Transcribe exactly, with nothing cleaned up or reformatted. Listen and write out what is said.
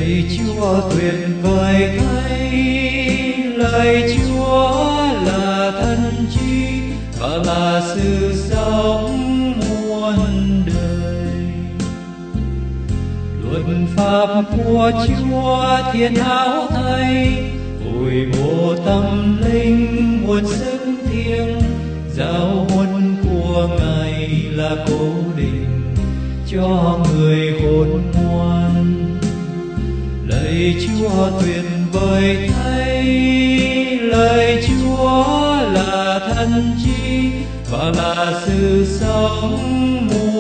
Lạy Chúa tuyệt vời thay, lạy Chúa là thân chi và là sự sống muôn đời. Luật pháp của Chúa thiên hảo thay, ôi bộ tâm linh muôn sức thiêng. Giáo huấn của Ngài là cố định cho người khôn ngoan. Lạy Chúa tuyệt vời thay, lạy Chúa là thân chi và là sự sống muôn